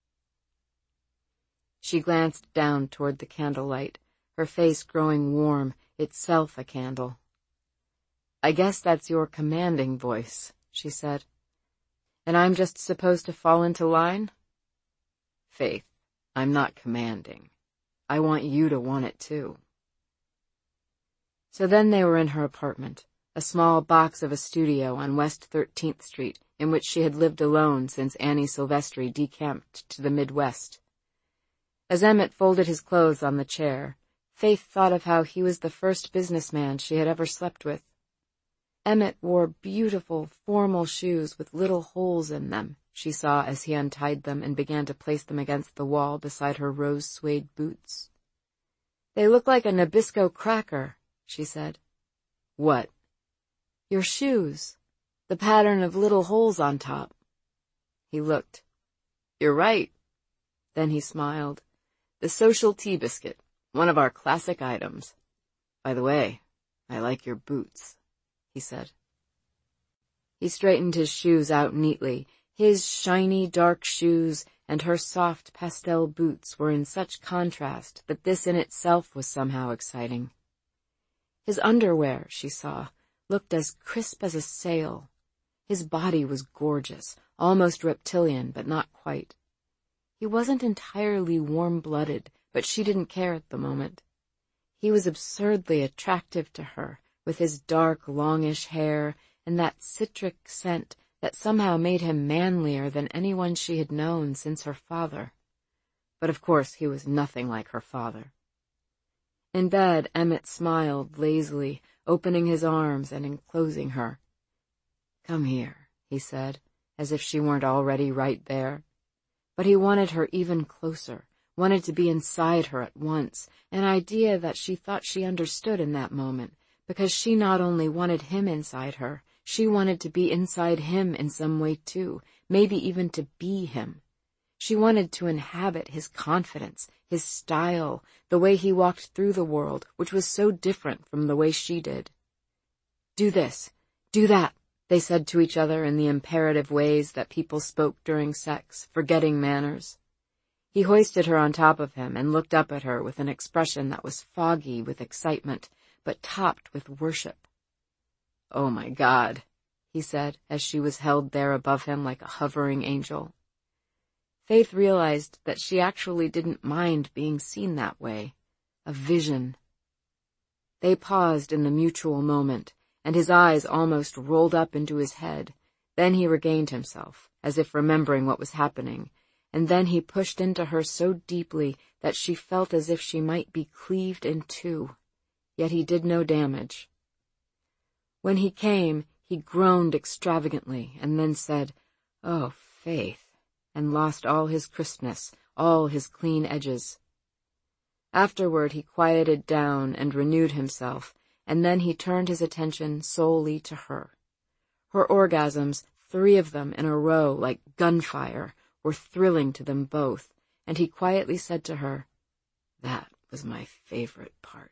She glanced down toward the candlelight, her face growing warm, itself a candle. "I guess that's your commanding voice," she said. "And I'm just supposed to fall into line?" "Faith, I'm not commanding." I want you to want it too. So then they were in her apartment, a small box of a studio on West 13th Street in which she had lived alone since Annie Silvestri decamped to the Midwest. As Emmett folded his clothes on the chair, Faith thought of how he was the first businessman she had ever slept with. Emmett wore beautiful, formal shoes with little holes in them, she saw as he untied them and began to place them against the wall beside her rose-suede boots. They look like a Nabisco cracker, she said. What? Your shoes. The pattern of little holes on top. He looked. You're right. Then he smiled. The social tea biscuit, one of our classic items. By the way, I like your boots, he said. He straightened his shoes out neatly. His shiny, dark shoes and her soft pastel boots were in such contrast that this in itself was somehow exciting. His underwear, she saw, looked as crisp as a sail. His body was gorgeous, almost reptilian, but not quite. He wasn't entirely warm-blooded, but she didn't care at the moment. He was absurdly attractive to her, with his dark, longish hair and that citric scent that somehow made him manlier than anyone she had known since her father. But of course he was nothing like her father. In bed, Emmett smiled lazily, opening his arms and enclosing her. Come here, he said, as if she weren't already right there. But he wanted her even closer, wanted to be inside her at once, an idea that she thought she understood in that moment, because she not only wanted him inside her, she wanted to be inside him in some way too, maybe even to be him. She wanted to inhabit his confidence, his style, the way he walked through the world, which was so different from the way she did. Do this, do that, they said to each other in the imperative ways that people spoke during sex, forgetting manners. He hoisted her on top of him and looked up at her with an expression that was foggy with excitement, but topped with worship. Oh my God, he said, as she was held there above him like a hovering angel. Faith realized that she actually didn't mind being seen that way, a vision. They paused in the mutual moment, and his eyes almost rolled up into his head. Then he regained himself, as if remembering what was happening, and then he pushed into her so deeply that she felt as if she might be cleaved in two, yet he did no damage. When he came, he groaned extravagantly, and then said, "Oh, Faith," and lost all his crispness, all his clean edges. Afterward he quieted down and renewed himself, and then he turned his attention solely to her. Her orgasms, 3 of them in a row like gunfire, were thrilling to them both, and he quietly said to her, "That was my favorite part."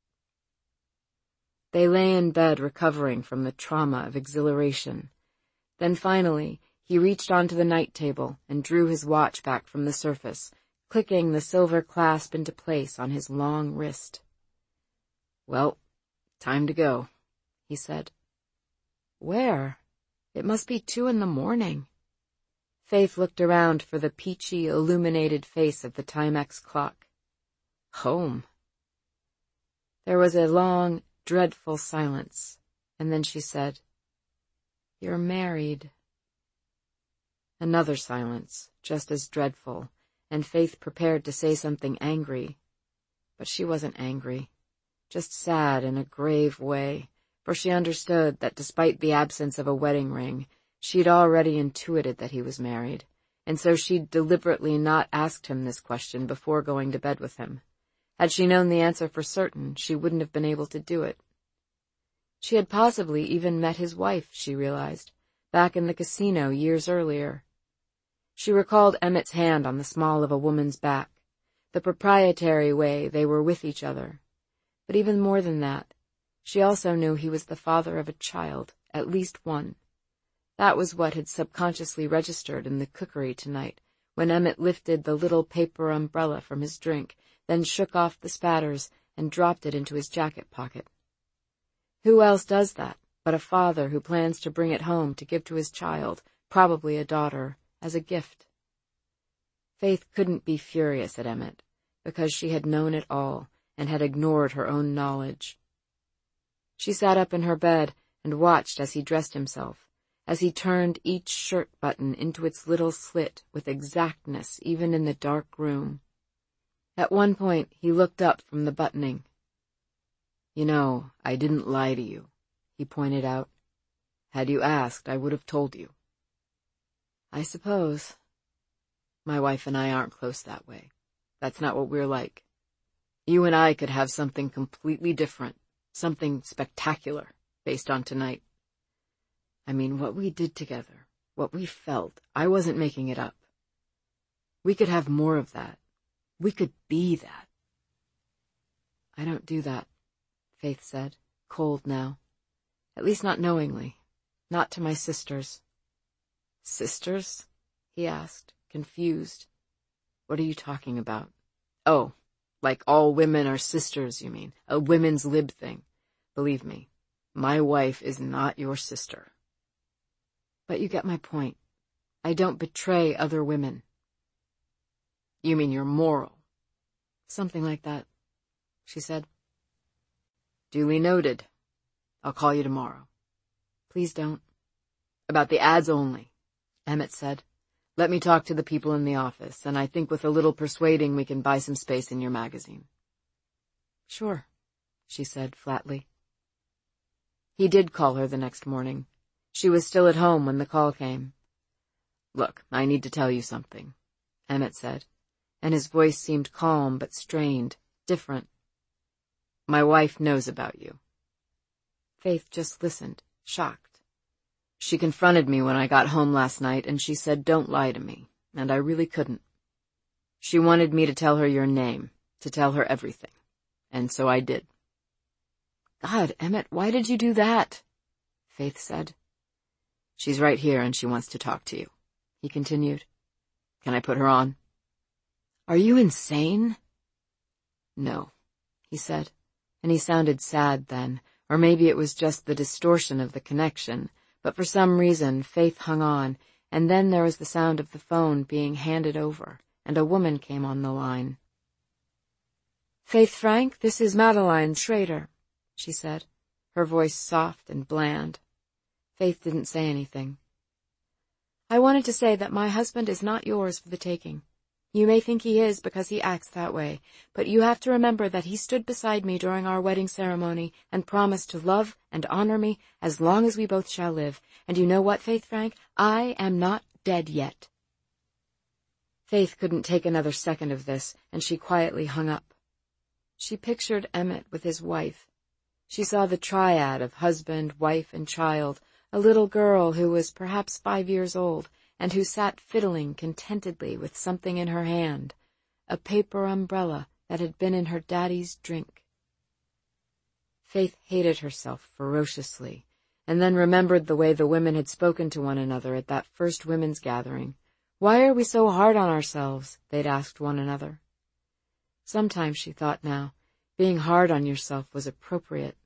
They lay in bed recovering from the trauma of exhilaration. Then finally, he reached onto the night table and drew his watch back from the surface, clicking the silver clasp into place on his long wrist. "Well, time to go," he said. "Where? It must be 2 a.m. Faith looked around for the peachy, illuminated face of the Timex clock. "Home." There was a long, dreadful silence, and then she said, "You're married." Another silence, just as dreadful, and Faith prepared to say something angry. But she wasn't angry, just sad in a grave way, for she understood that despite the absence of a wedding ring, she'd already intuited that he was married, and so she'd deliberately not asked him this question before going to bed with him. Had she known the answer for certain, she wouldn't have been able to do it. She had possibly even met his wife, she realized, back in the casino years earlier. She recalled Emmett's hand on the small of a woman's back, the proprietary way they were with each other. But even more than that, she also knew he was the father of a child, at least one. That was what had subconsciously registered in the cookery tonight, when Emmett lifted the little paper umbrella from his drink, then shook off the spatters and dropped it into his jacket pocket. Who else does that but a father who plans to bring it home to give to his child, probably a daughter, as a gift? Faith couldn't be furious at Emmett. because she had known it all and had ignored her own knowledge. She sat up in her bed and watched as he dressed himself, as he turned each shirt button into its little slit with exactness even in the dark room. At one point he looked up from the buttoning. "You know, I didn't lie to you," he pointed out. "Had you asked, I would have told you." "I suppose. My wife and I aren't close that way. That's not what we're like. You and I could have something completely different, something spectacular, based on tonight. I mean, what we did together, what we felt, I wasn't making it up. We could have more of that. We could be that." "I don't do that," Faith said, cold now. "At least not knowingly. Not to my sisters." "Sisters?" he asked, confused. "What are you talking about?" "Oh, like all women are sisters, you mean. A women's lib thing. Believe me, my wife is not your sister." "But you get my point. I don't betray other women." "You mean you're moral?" "Something like that," she said. "Duly noted. I'll call you tomorrow." "Please don't." "About the ads only," Emmett said. "Let me talk to the people in the office, and I think with a little persuading we can buy some space in your magazine." "Sure," she said flatly. He did call her the next morning. She was still at home when the call came. "Look, I need to tell you something," Emmett said, and his voice seemed calm but strained, different. "My wife knows about you." Faith just listened, shocked. "She confronted me when I got home last night, and she said, 'Don't lie to me,' and I really couldn't. She wanted me to tell her your name, to tell her everything, and so I did." "God, Emmett, why did you do that?" Faith said. "She's right here, and she wants to talk to you," he continued. "Can I put her on?" "Are you insane?" "No," he said, and he sounded sad then, or maybe it was just the distortion of the connection, but for some reason Faith hung on, and then there was the sound of the phone being handed over, and a woman came on the line. "Faith Frank, this is Madeline Schrader," she said, her voice soft and bland. Faith didn't say anything. "I wanted to say that my husband is not yours for the taking. You may think he is because he acts that way, but you have to remember that he stood beside me during our wedding ceremony and promised to love and honor me as long as we both shall live. And you know what, Faith Frank? I am not dead yet." Faith couldn't take another second of this, and she quietly hung up. She pictured Emmett with his wife. She saw the triad of husband, wife, and child, a little girl who was perhaps 5 years old, and who sat fiddling contentedly with something in her hand, a paper umbrella that had been in her daddy's drink. Faith hated herself ferociously, and then remembered the way the women had spoken to one another at that first women's gathering. "Why are we so hard on ourselves?" they'd asked one another. Sometimes, she thought now, being hard on yourself was appropriate.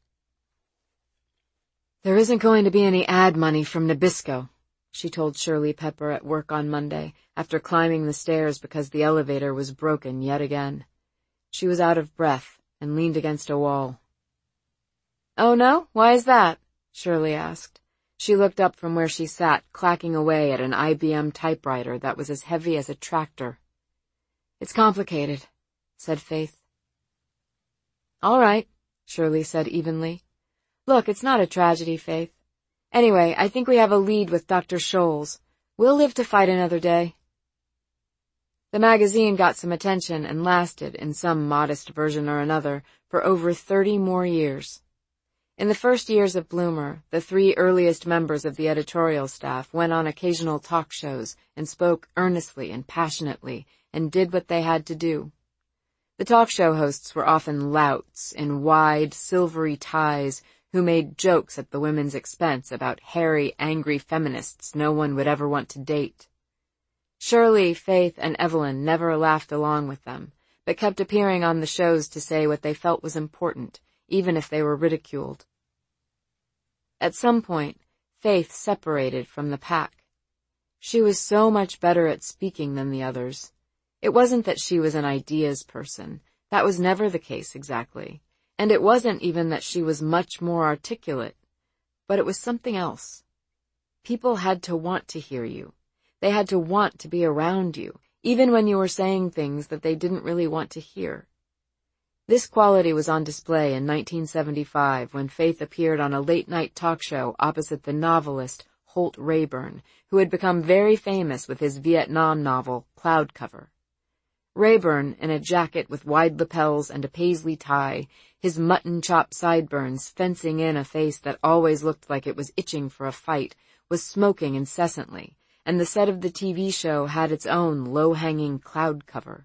"There isn't going to be any ad money from Nabisco," she told Shirley Pepper at work on Monday, after climbing the stairs because the elevator was broken yet again. She was out of breath and leaned against a wall. "Oh, no? Why is that?" Shirley asked. She looked up from where she sat, clacking away at an IBM typewriter that was as heavy as a tractor. "It's complicated," said Faith. "All right," Shirley said evenly. "Look, it's not a tragedy, Faith. Anyway, I think we have a lead with Dr. Scholes. We'll live to fight another day." The magazine got some attention and lasted, in some modest version or another, for over 30 more years. In the first years of Bloomer, the 3 earliest members of the editorial staff went on occasional talk shows and spoke earnestly and passionately and did what they had to do. The talk show hosts were often louts in wide, silvery ties who made jokes at the women's expense about hairy, angry feminists no one would ever want to date. Shirley, Faith, and Evelyn never laughed along with them, but kept appearing on the shows to say what they felt was important, even if they were ridiculed. At some point, Faith separated from the pack. She was so much better at speaking than the others. It wasn't that she was an ideas person. That was never the case exactly. And it wasn't even that she was much more articulate. But it was something else. People had to want to hear you. They had to want to be around you, even when you were saying things that they didn't really want to hear. This quality was on display in 1975 when Faith appeared on a late-night talk show opposite the novelist Holt Rayburn, who had become very famous with his Vietnam novel, Cloud Cover. Rayburn, in a jacket with wide lapels and a paisley tie, his mutton-chop sideburns fencing in a face that always looked like it was itching for a fight, was smoking incessantly, and the set of the TV show had its own low-hanging cloud cover.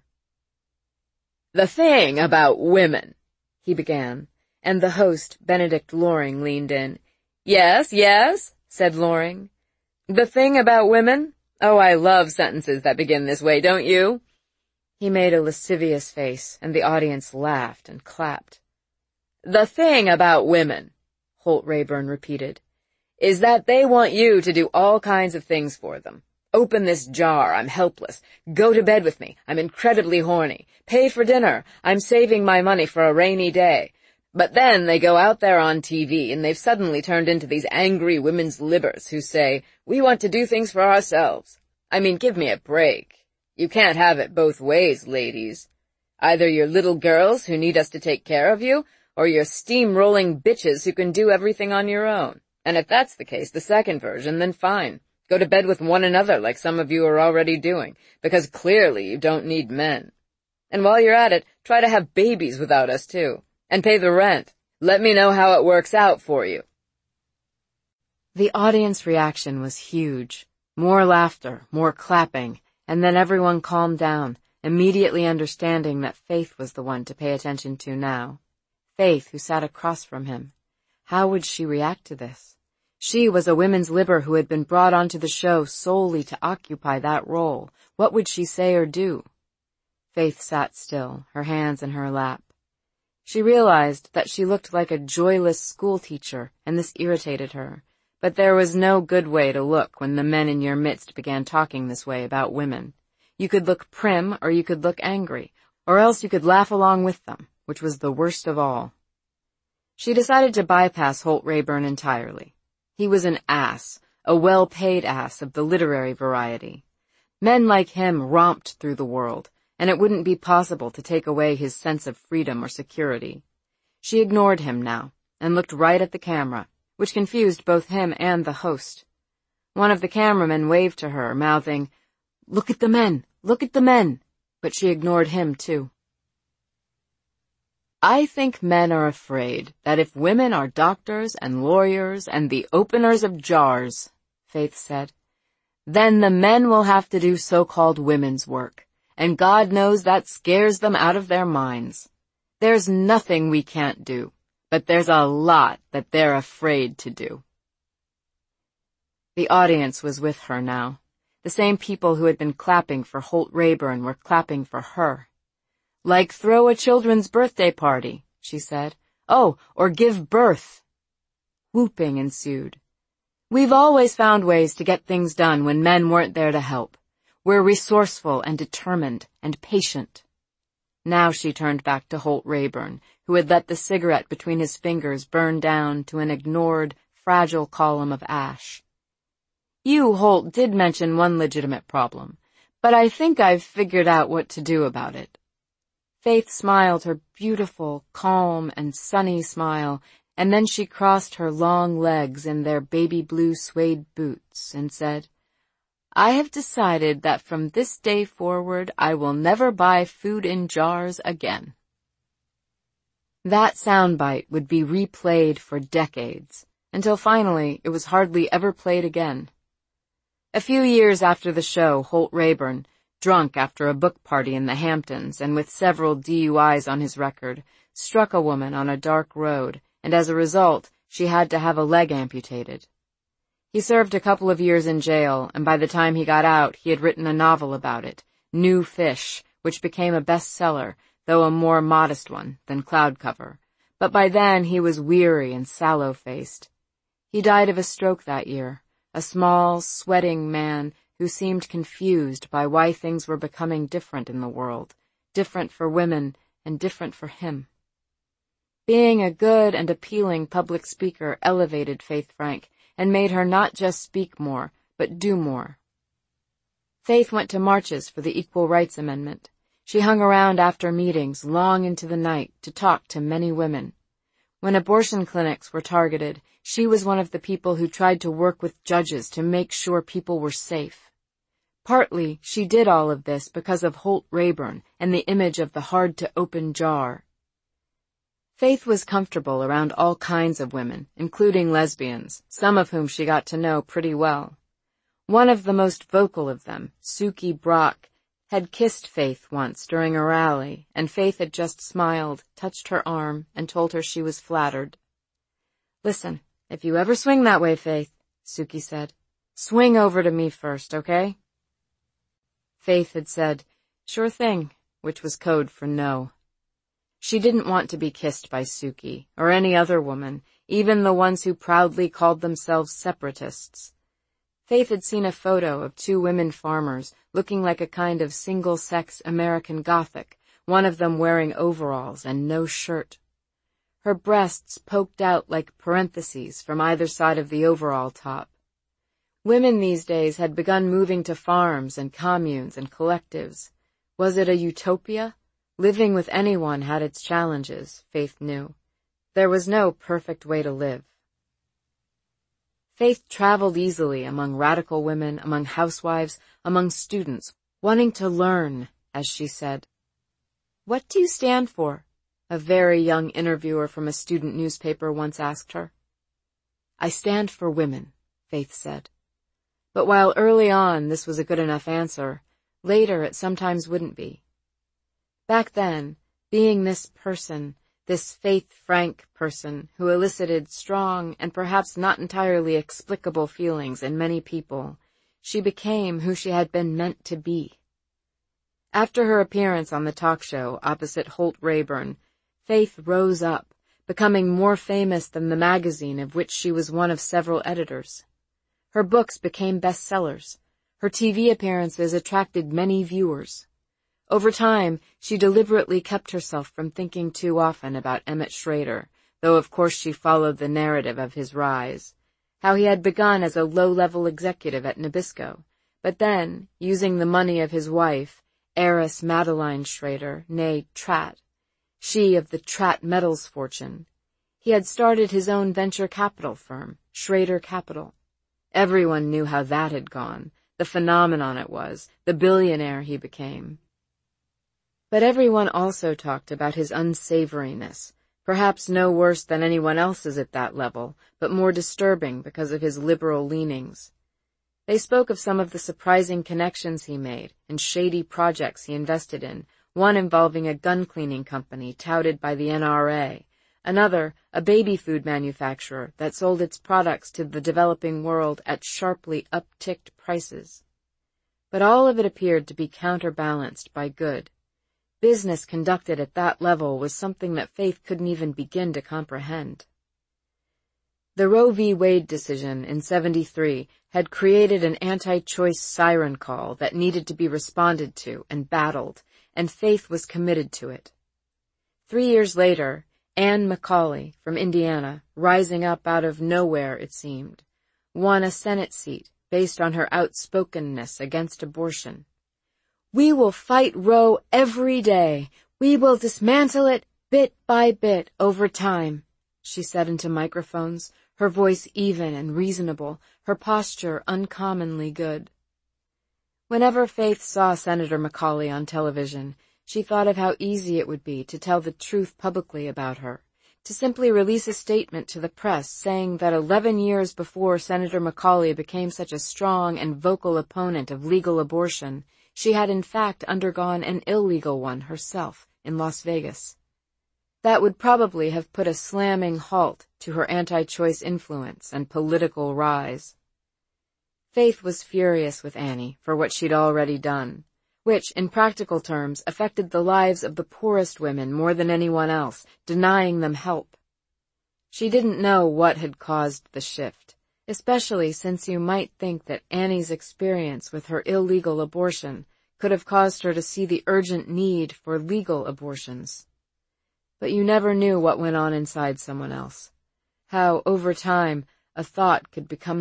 "The thing about women," he began, and the host, Benedict Loring, leaned in. "Yes, yes," said Loring. "The thing about women? Oh, I love sentences that begin this way, don't you?" He made a lascivious face, and the audience laughed and clapped. "The thing about women," Holt Rayburn repeated, "is that they want you to do all kinds of things for them. Open this jar, I'm helpless. Go to bed with me, I'm incredibly horny. Pay for dinner, I'm saving my money for a rainy day. But then they go out there on TV and they've suddenly turned into these angry women's libbers who say, we want to do things for ourselves. I mean, give me a break. You can't have it both ways, ladies. Either you're little girls who need us to take care of you, or you're steam-rolling bitches who can do everything on your own. And if that's the case, the second version, then fine. Go to bed with one another like some of you are already doing, because clearly you don't need men. And while you're at it, try to have babies without us too. And pay the rent. Let me know how it works out for you." The audience reaction was huge. More laughter, more clapping, and then everyone calmed down, immediately understanding that Faith was the one to pay attention to now. Faith, who sat across from him. How would she react to this? She was a women's libber who had been brought onto the show solely to occupy that role. What would she say or do? Faith sat still, her hands in her lap. She realized that she looked like a joyless schoolteacher, and this irritated her. But there was no good way to look when the men in your midst began talking this way about women. You could look prim, or you could look angry, or else you could laugh along with them, which was the worst of all. She decided to bypass Holt Rayburn entirely. He was an ass, a well-paid ass of the literary variety. Men like him romped through the world, and it wouldn't be possible to take away his sense of freedom or security. She ignored him now, and looked right at the camera, which confused both him and the host. One of the cameramen waved to her, mouthing, "Look at the men! Look at the men!" But she ignored him too. "I think men are afraid that if women are doctors and lawyers and the openers of jars," Faith said, "then the men will have to do so-called women's work, and God knows that scares them out of their minds. There's nothing we can't do, but there's a lot that they're afraid to do." The audience was with her now. The same people who had been clapping for Holt Rayburn were clapping for her. "Like throw a children's birthday party," she said. "Oh, or give birth." Whooping ensued. "We've always found ways to get things done when men weren't there to help. We're resourceful and determined and patient." Now she turned back to Holt Rayburn, who had let the cigarette between his fingers burn down to an ignored, fragile column of ash. "You, Holt, did mention one legitimate problem, but I think I've figured out what to do about it." Faith smiled her beautiful, calm, and sunny smile, and then she crossed her long legs in their baby blue suede boots and said, "I have decided that from this day forward I will never buy food in jars again." That soundbite would be replayed for decades, until finally it was hardly ever played again. A few years after the show, Holt Rayburn, drunk after a book party in the Hamptons and with several DUIs on his record, struck a woman on a dark road, and as a result, she had to have a leg amputated. He served a couple of years in jail, and by the time he got out, he had written a novel about it, New Fish, which became a bestseller, though a more modest one than Cloud Cover. But by then he was weary and sallow-faced. He died of a stroke that year, a small, sweating man who seemed confused by why things were becoming different in the world, different for women and different for him. Being a good and appealing public speaker elevated Faith Frank and made her not just speak more, but do more. Faith went to marches for the Equal Rights Amendment. She hung around after meetings long into the night to talk to many women. When abortion clinics were targeted, she was one of the people who tried to work with judges to make sure people were safe. Partly, she did all of this because of Holt Rayburn and the image of the hard-to-open jar. Faith was comfortable around all kinds of women, including lesbians, some of whom she got to know pretty well. One of the most vocal of them, Suki Brock, had kissed Faith once during a rally, and Faith had just smiled, touched her arm, and told her she was flattered. "Listen, if you ever swing that way, Faith," Suki said, "swing over to me first, okay?" Faith had said, "Sure thing," which was code for no. She didn't want to be kissed by Suki, or any other woman, even the ones who proudly called themselves separatists. Faith had seen a photo of two women farmers looking like a kind of single-sex American Gothic, one of them wearing overalls and no shirt. Her breasts poked out like parentheses from either side of the overall top. Women these days had begun moving to farms and communes and collectives. Was it a utopia? Living with anyone had its challenges, Faith knew. There was no perfect way to live. Faith traveled easily among radical women, among housewives, among students, wanting to learn, as she said. "What do you stand for?" a very young interviewer from a student newspaper once asked her. "I stand for women," Faith said. But while early on this was a good enough answer, later it sometimes wouldn't be. Back then, being this person, this Faith Frank person who elicited strong and perhaps not entirely explicable feelings in many people, she became who she had been meant to be. After her appearance on the talk show opposite Holt Rayburn, Faith rose up, becoming more famous than the magazine of which she was one of several editors. Her books became bestsellers. Her TV appearances attracted many viewers. Over time, she deliberately kept herself from thinking too often about Emmett Schrader, though of course she followed the narrative of his rise. How he had begun as a low-level executive at Nabisco, but then, using the money of his wife, heiress Madeline Schrader, née Tratt, she of the Tratt Metals fortune, he had started his own venture capital firm, Schrader Capital. Everyone knew how that had gone, the phenomenon it was, the billionaire he became. But everyone also talked about his unsavoriness, perhaps no worse than anyone else's at that level, but more disturbing because of his liberal leanings. They spoke of some of the surprising connections he made and shady projects he invested in, one involving a gun cleaning company touted by the NRA, another a baby food manufacturer that sold its products to the developing world at sharply upticked prices. But all of it appeared to be counterbalanced by good. Business conducted at that level was something that Faith couldn't even begin to comprehend. The Roe v. Wade decision in '73 had created an anti-choice siren call that needed to be responded to and battled, and Faith was committed to it. 3 years later, Ann McCauley from Indiana, rising up out of nowhere it seemed, won a Senate seat based on her outspokenness against abortion. "We will fight Roe every day. We will dismantle it bit by bit over time," she said into microphones, her voice even and reasonable, her posture uncommonly good. Whenever Faith saw Senator McCauley on television, she thought of how easy it would be to tell the truth publicly about her, to simply release a statement to the press saying that 11 years before Senator McCauley became such a strong and vocal opponent of legal abortion, she had in fact undergone an illegal one herself in Las Vegas. That would probably have put a slamming halt to her anti-choice influence and political rise. Faith was furious with Annie for what she'd already done, which, in practical terms, affected the lives of the poorest women more than anyone else, denying them help. She didn't know what had caused the shift, especially since you might think that Annie's experience with her illegal abortion could have caused her to see the urgent need for legal abortions. But you never knew what went on inside someone else, how over time a thought could become